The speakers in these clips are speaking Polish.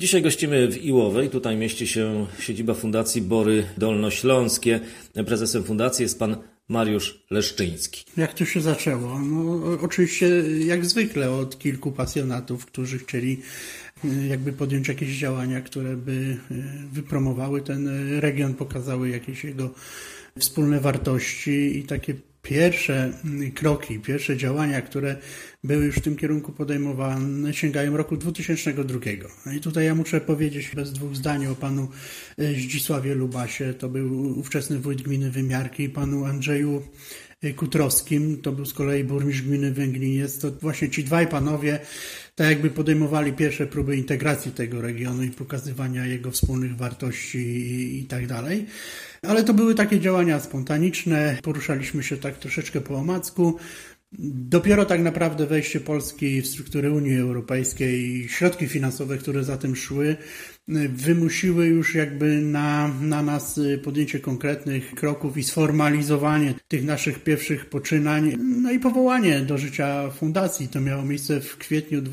Dzisiaj gościmy w Iłowej. Tutaj mieści się siedziba Fundacji Bory Dolnośląskie. Prezesem fundacji jest pan Mariusz Leszczyński. Jak to się zaczęło? No, oczywiście jak zwykle od kilku pasjonatów, którzy chcieli jakby podjąć jakieś działania, które by wypromowały ten region, pokazały jakieś jego wspólne wartości i takie pierwsze kroki, pierwsze działania, które były już w tym kierunku podejmowane, sięgają roku 2002. No i tutaj ja muszę powiedzieć bez dwóch zdań o panu Zdzisławie Lubasie, to był ówczesny wójt gminy Wymiarki, panu Andrzeju Kutrowskim, to był z kolei burmistrz gminy Węgliniec. To właśnie ci dwaj panowie tak jakby podejmowali pierwsze próby integracji tego regionu i pokazywania jego wspólnych wartości i tak dalej. Ale to były takie działania spontaniczne, poruszaliśmy się tak troszeczkę po omacku. Dopiero tak naprawdę wejście Polski w struktury Unii Europejskiej i środki finansowe, które za tym szły, wymusiły już jakby na nas podjęcie konkretnych kroków i sformalizowanie tych naszych pierwszych poczynań, no i powołanie do życia fundacji. To miało miejsce w kwietniu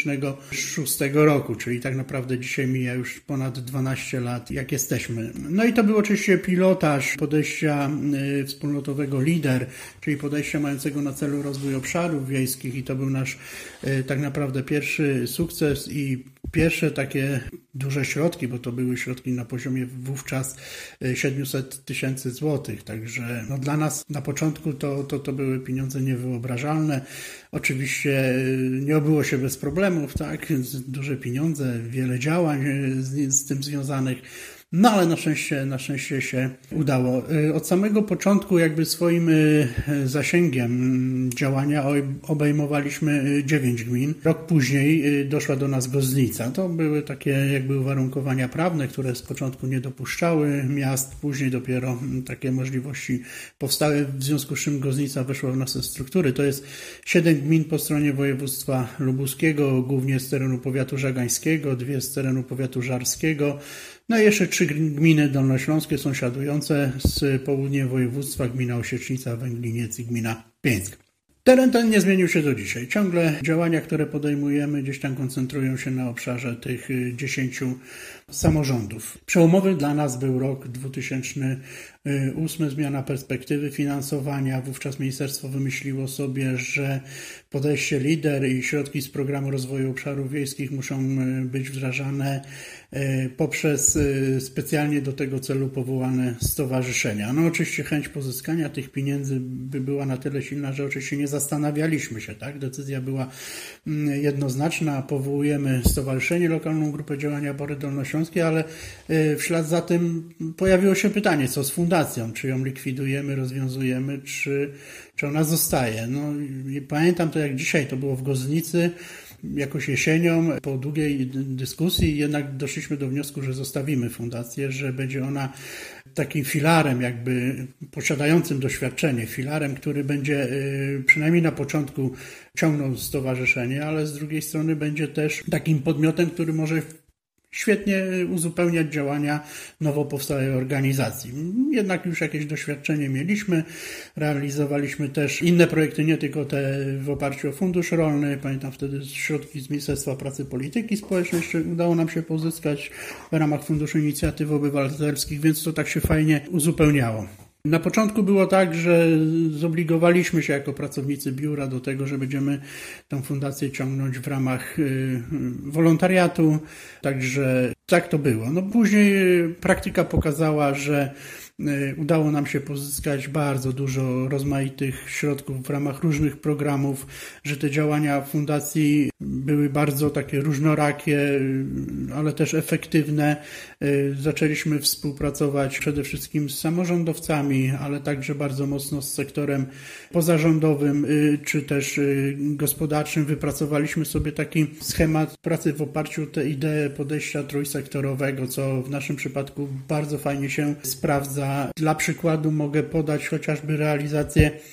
2006 roku, czyli tak naprawdę dzisiaj mija już ponad 12 lat, jak jesteśmy. No i to był oczywiście pilotaż podejścia wspólnotowego LIDER, czyli podejścia mającego na celu rozwój obszarów wiejskich i to był nasz tak naprawdę pierwszy sukces i pierwsze takie duże środki, bo to były środki na poziomie wówczas 700 tysięcy złotych, także no dla nas na początku to były pieniądze niewyobrażalne. Oczywiście nie obyło się bez problemów, tak, duże pieniądze, wiele działań z tym związanych. No ale na szczęście się udało. Od samego początku jakby swoim zasięgiem działania obejmowaliśmy 9 gmin. Rok później doszła do nas Gozdnica. To były takie jakby uwarunkowania prawne, które z początku nie dopuszczały miast. Później dopiero takie możliwości powstały, w związku z czym Gozdnica weszła w nasze struktury. To jest 7 gmin po stronie województwa lubuskiego, głównie z terenu powiatu żagańskiego, 2 z terenu powiatu żarskiego. No i jeszcze 3 gminy dolnośląskie sąsiadujące z południem województwa, gmina Osiecznica, Węgliniec i gmina Pieńsk. Teren ten nie zmienił się do dzisiaj. Ciągle działania, które podejmujemy, gdzieś tam koncentrują się na obszarze tych 10 samorządów. Przełomowy dla nas był rok 2008, zmiana perspektywy finansowania. Wówczas ministerstwo wymyśliło sobie, że podejście LIDER i środki z Programu Rozwoju Obszarów Wiejskich muszą być wdrażane poprzez specjalnie do tego celu powołane stowarzyszenia. No oczywiście chęć pozyskania tych pieniędzy by była na tyle silna, że oczywiście nie zastanawialiśmy się, tak? Decyzja była jednoznaczna, powołujemy stowarzyszenie, lokalną grupę działania Bory Dolnośląskie, ale w ślad za tym pojawiło się pytanie, co z fundacją? Czy ją likwidujemy, rozwiązujemy, czy ona zostaje? No pamiętam to jak dzisiaj, to było w Gozdnicy, jakoś jesienią, po długiej dyskusji jednak doszliśmy do wniosku, że zostawimy fundację, że będzie ona takim filarem jakby posiadającym doświadczenie, filarem, który będzie przynajmniej na początku ciągnął stowarzyszenie, ale z drugiej strony będzie też takim podmiotem, który może świetnie uzupełniać działania nowo powstałej organizacji. Jednak już jakieś doświadczenie mieliśmy, realizowaliśmy też inne projekty, nie tylko te w oparciu o fundusz rolny. Pamiętam wtedy środki z Ministerstwa Pracy i Polityki Społecznej udało nam się pozyskać w ramach Funduszu Inicjatyw Obywatelskich, więc to tak się fajnie uzupełniało. Na początku było tak, że zobligowaliśmy się jako pracownicy biura do tego, że będziemy tę fundację ciągnąć w ramach wolontariatu, także tak to było. No później praktyka pokazała, że udało nam się pozyskać bardzo dużo rozmaitych środków w ramach różnych programów, że te działania fundacji były bardzo takie różnorakie, ale też efektywne. Zaczęliśmy współpracować przede wszystkim z samorządowcami, ale także bardzo mocno z sektorem pozarządowym czy też gospodarczym. Wypracowaliśmy sobie taki schemat pracy w oparciu o tę ideę podejścia trójsektorowego, co w naszym przypadku bardzo fajnie się sprawdza. Dla przykładu mogę podać chociażby realizację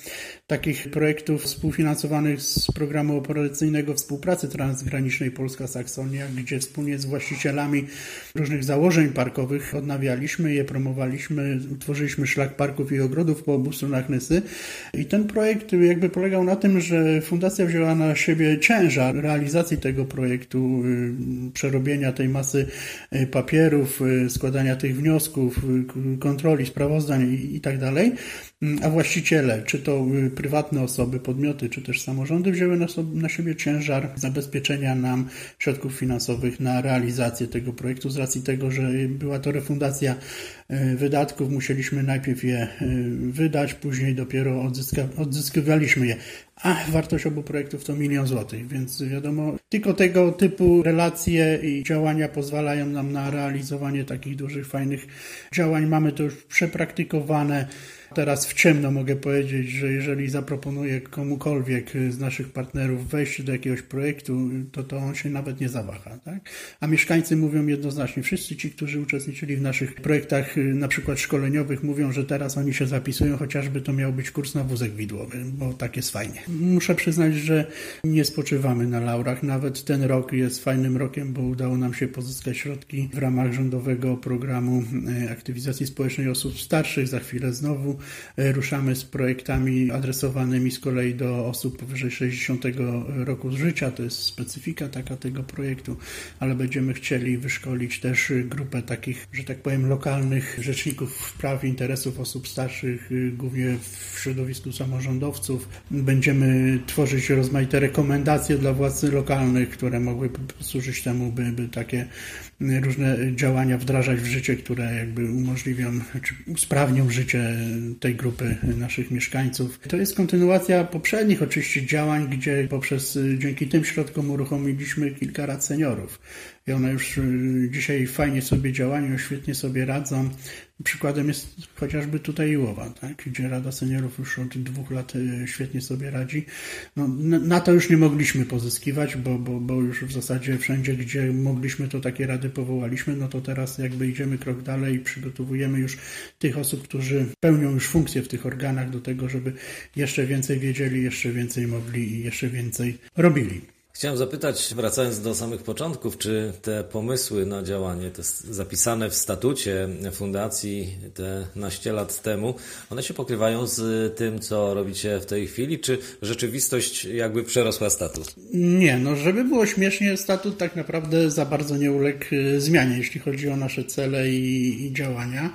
takich projektów współfinansowanych z programu operacyjnego współpracy transgranicznej Polska-Saksonia, gdzie wspólnie z właścicielami różnych założeń parkowych odnawialiśmy je, promowaliśmy, tworzyliśmy szlak parków i ogrodów po obu stronach Nysy. I ten projekt jakby polegał na tym, że fundacja wzięła na siebie ciężar realizacji tego projektu, przerobienia tej masy papierów, składania tych wniosków, kontroli, sprawozdań i tak dalej, a właściciele, czy to prywatne osoby, podmioty, czy też samorządy wzięły na siebie ciężar zabezpieczenia nam środków finansowych na realizację tego projektu z racji tego, że była to refundacja wydatków, musieliśmy najpierw je wydać, później dopiero odzyskiwaliśmy je. A wartość obu projektów to 1 000 000 złotych, więc wiadomo, tylko tego typu relacje i działania pozwalają nam na realizowanie takich dużych, fajnych działań. Mamy to już przepraktykowane. Teraz w ciemno mogę powiedzieć, że jeżeli zaproponuję komukolwiek z naszych partnerów wejść do jakiegoś projektu, to on się nawet nie zawaha, tak? A mieszkańcy mówią jednoznacznie, wszyscy ci, którzy uczestniczyli w naszych projektach, na przykład szkoleniowych, mówią, że teraz oni się zapisują, chociażby to miał być kurs na wózek widłowy, bo tak jest fajnie. Muszę przyznać, że nie spoczywamy na laurach. Nawet ten rok jest fajnym rokiem, bo udało nam się pozyskać środki w ramach rządowego programu aktywizacji społecznej osób starszych. Za chwilę znowu ruszamy z projektami adresowanymi z kolei do osób powyżej 60 roku życia. To jest specyfika taka tego projektu, ale będziemy chcieli wyszkolić też grupę takich, że tak powiem, lokalnych rzeczników praw i interesów osób starszych, głównie w środowisku samorządowców. Będziemy tworzyć rozmaite rekomendacje dla władz lokalnych, które mogłyby służyć temu, by takie różne działania wdrażać w życie, które jakby umożliwią, czy usprawnią życie tej grupy naszych mieszkańców. To jest kontynuacja poprzednich oczywiście działań, gdzie dzięki tym środkom uruchomiliśmy kilka rad seniorów. I one już dzisiaj fajnie sobie działają, świetnie sobie radzą. Przykładem jest chociażby tutaj Iłowa, tak? Gdzie Rada Seniorów już od 2 lat świetnie sobie radzi. No, na to już nie mogliśmy pozyskiwać, bo już w zasadzie wszędzie, gdzie mogliśmy, to takie rady powołaliśmy. No to teraz jakby idziemy krok dalej i przygotowujemy już tych osób, którzy pełnią już funkcje w tych organach do tego, żeby jeszcze więcej wiedzieli, jeszcze więcej mogli i jeszcze więcej robili. Chciałem zapytać, wracając do samych początków, czy te pomysły na działanie, te zapisane w statucie fundacji te naście lat temu, one się pokrywają z tym, co robicie w tej chwili, czy rzeczywistość jakby przerosła statut? Nie, żeby było śmiesznie, statut tak naprawdę za bardzo nie uległ zmianie, jeśli chodzi o nasze cele i działania,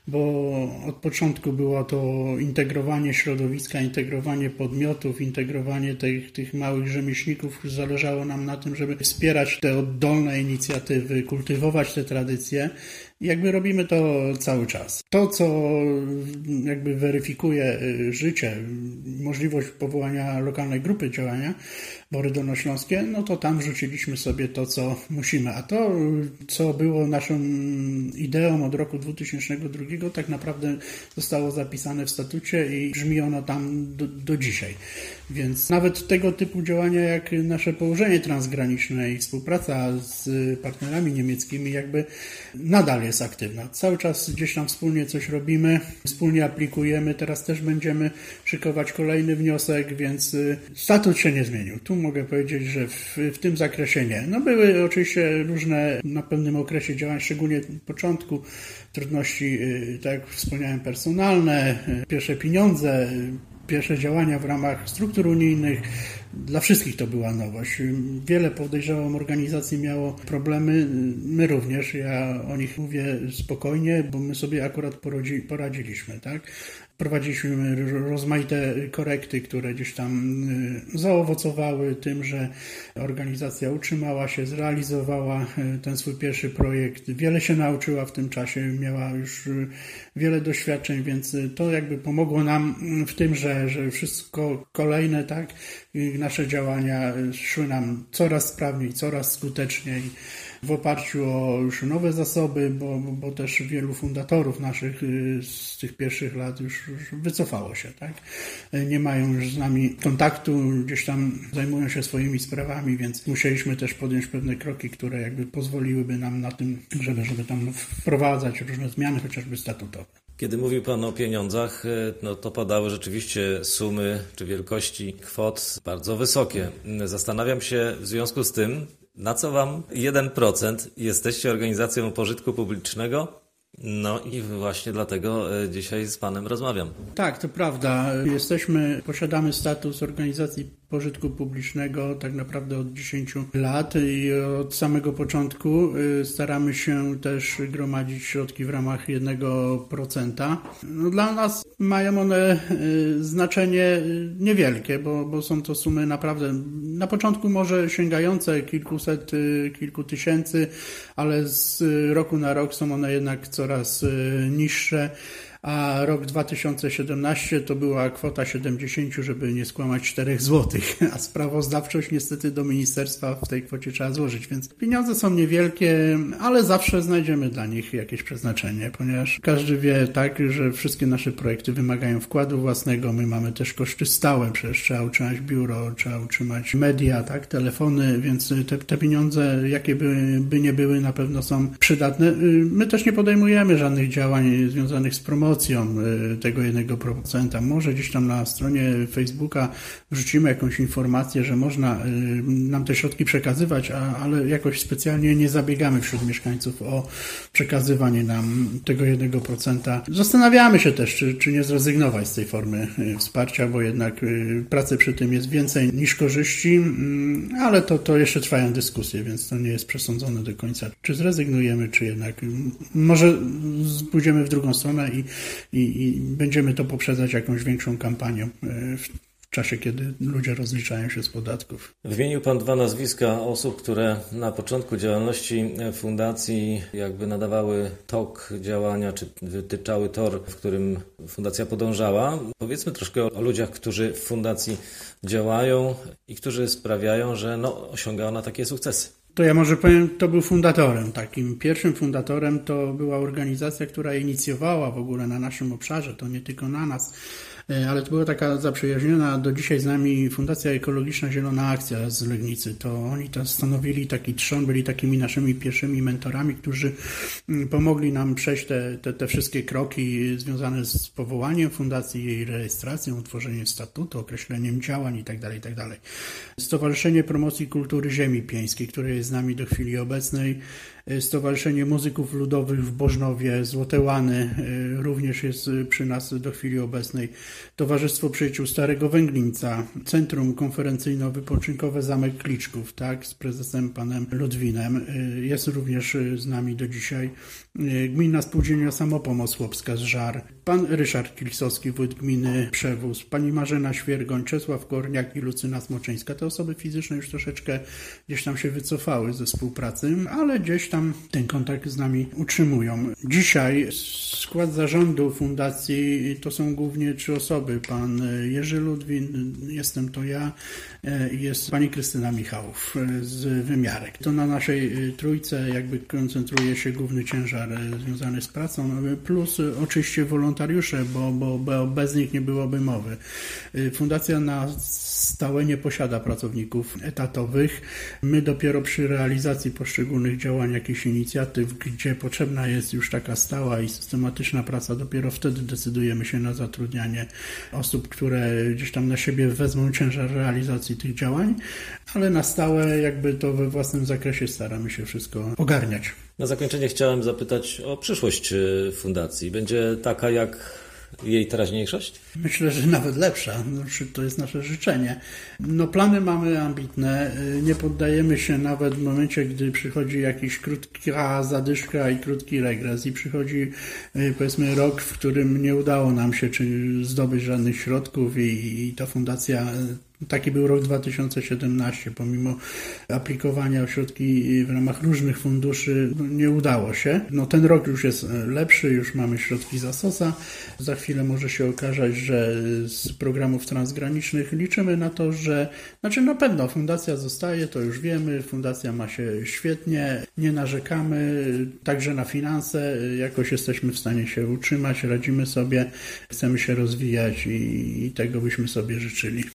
bo od początku było to integrowanie środowiska, integrowanie podmiotów, integrowanie tych małych rzemieślników. Zależało nam na tym, żeby wspierać te oddolne inicjatywy, kultywować te tradycje. Jakby robimy to cały czas. To, co jakby weryfikuje życie, możliwość powołania lokalnej grupy działania, Bory Dolnośląskie, no to tam wrzuciliśmy sobie to, co musimy. A to, co było naszą ideą od roku 2002, tak naprawdę zostało zapisane w statucie i brzmi ono tam do dzisiaj. Więc nawet tego typu działania, jak nasze położenie transgraniczne i współpraca z partnerami niemieckimi, jakby nadal jest aktywna. Cały czas gdzieś tam wspólnie coś robimy, wspólnie aplikujemy. Teraz też będziemy szykować kolejny wniosek, więc statut się nie zmienił. Tu mogę powiedzieć, że w tym zakresie nie. No były oczywiście różne na pewnym okresie działań, szczególnie w początku, trudności, tak jak wspomniałem, personalne, pierwsze pieniądze, pierwsze działania w ramach struktur unijnych. Dla wszystkich to była nowość. Wiele, podejrzewam, organizacji miało problemy. My również. Ja o nich mówię spokojnie, bo my sobie akurat poradziliśmy, tak? Prowadziliśmy rozmaite korekty, które gdzieś tam zaowocowały tym, że organizacja utrzymała się, zrealizowała ten swój pierwszy projekt. Wiele się nauczyła w tym czasie, miała już wiele doświadczeń, więc to jakby pomogło nam w tym, że wszystko kolejne, tak, nasze działania szły nam coraz sprawniej, coraz skuteczniej w oparciu o już nowe zasoby, bo też wielu fundatorów naszych z tych pierwszych lat już wycofało się, tak? Nie mają już z nami kontaktu, gdzieś tam zajmują się swoimi sprawami, więc musieliśmy też podjąć pewne kroki, które jakby pozwoliłyby nam na tym, żeby tam wprowadzać różne zmiany, chociażby statutowe. Kiedy mówił Pan o pieniądzach, no to padały rzeczywiście sumy czy wielkości kwot bardzo wysokie. Zastanawiam się w związku z tym, na co Wam 1%? Jesteście organizacją pożytku publicznego? No i właśnie dlatego dzisiaj z Panem rozmawiam. Tak, to prawda. Posiadamy status organizacji pożytku publicznego tak naprawdę od 10 lat i od samego początku staramy się też gromadzić środki w ramach 1%. No, dla nas mają one znaczenie niewielkie, bo są to sumy naprawdę na początku może sięgające kilkuset, kilku tysięcy, ale z roku na rok są one jednak coraz niższe. A rok 2017 to była kwota 70, żeby nie skłamać 4 zł, a sprawozdawczość niestety do ministerstwa w tej kwocie trzeba złożyć, więc pieniądze są niewielkie, ale zawsze znajdziemy dla nich jakieś przeznaczenie, ponieważ każdy wie tak, że wszystkie nasze projekty wymagają wkładu własnego, my mamy też koszty stałe, przecież trzeba utrzymać biuro, trzeba utrzymać media, tak, telefony, więc te pieniądze, jakie by nie były, na pewno są przydatne. My też nie podejmujemy żadnych działań związanych z promocją tego 1%. Może gdzieś tam na stronie Facebooka wrzucimy jakąś informację, że można nam te środki przekazywać, ale jakoś specjalnie nie zabiegamy wśród mieszkańców o przekazywanie nam tego 1%. Zastanawiamy się też, czy nie zrezygnować z tej formy wsparcia, bo jednak pracy przy tym jest więcej niż korzyści, ale to jeszcze trwają dyskusje, więc to nie jest przesądzone do końca. Czy zrezygnujemy, czy jednak może pójdziemy w drugą stronę i będziemy to poprzedzać jakąś większą kampanią w czasie, kiedy ludzie rozliczają się z podatków. Wymienił Pan 2 nazwiska osób, które na początku działalności fundacji jakby nadawały tok działania, czy wytyczały tor, w którym fundacja podążała. Powiedzmy troszkę o ludziach, którzy w fundacji działają i którzy sprawiają, że osiąga ona takie sukcesy. To ja może powiem, to był fundatorem. Takim pierwszym fundatorem to była organizacja, która inicjowała w ogóle na naszym obszarze, to nie tylko na nas, ale to była taka zaprzyjaźniona do dzisiaj z nami Fundacja Ekologiczna Zielona Akcja z Legnicy. To oni tam stanowili taki trzon, byli takimi naszymi pierwszymi mentorami, którzy pomogli nam przejść te wszystkie kroki związane z powołaniem fundacji, jej rejestracją, utworzeniem statutu, określeniem działań itd. Stowarzyszenie Promocji Kultury Ziemi Pieńskiej, które jest z nami do chwili obecnej, Stowarzyszenie Muzyków Ludowych w Bożnowie, Złote Łany również jest przy nas do chwili obecnej. Towarzystwo Przyjaciół Starego Węglińca, Centrum Konferencyjno-Wypoczynkowe Zamek Kliczków, tak, z prezesem panem Ludwinem, jest również z nami do dzisiaj. Gminna Spółdzielnia Samopomoc Chłopska z Żar, pan Ryszard Kilsowski, wójt gminy Przewóz, pani Marzena Świergoń, Czesław Korniak i Lucyna Smoczyńska. Te osoby fizyczne już troszeczkę gdzieś tam się wycofały ze współpracy, ale gdzieś tam ten kontakt z nami utrzymują. Dzisiaj skład zarządu fundacji to są głównie 3 osoby. Pan Jerzy Ludwin, jestem to ja i jest pani Krystyna Michałów z Wymiarek. To na naszej trójce jakby koncentruje się główny ciężar związany z pracą, plus oczywiście wolontariusze, bo bez nich nie byłoby mowy. Fundacja na stałe nie posiada pracowników etatowych. My dopiero przy realizacji poszczególnych działań, jakichś inicjatyw, gdzie potrzebna jest już taka stała i systematyczna praca, dopiero wtedy decydujemy się na zatrudnianie osób, które gdzieś tam na siebie wezmą ciężar realizacji tych działań, ale na stałe jakby to we własnym zakresie staramy się wszystko ogarniać. Na zakończenie chciałem zapytać o przyszłość fundacji. Będzie taka jak jej teraźniejszość? Myślę, że nawet lepsza. To jest nasze życzenie. Plany mamy ambitne. Nie poddajemy się nawet w momencie, gdy przychodzi jakiś krótka zadyszka i krótki regres i przychodzi powiedzmy rok, w którym nie udało nam się zdobyć żadnych środków i ta fundacja. Taki był rok 2017. Pomimo aplikowania o środki w ramach różnych funduszy nie udało się. Ten rok już jest lepszy, już mamy środki z ASOS-a. Za chwilę może się okazać, że z programów transgranicznych liczymy na to, że na pewno fundacja zostaje, to już wiemy. Fundacja ma się świetnie, nie narzekamy. Także na finanse jakoś jesteśmy w stanie się utrzymać, radzimy sobie, chcemy się rozwijać i tego byśmy sobie życzyli.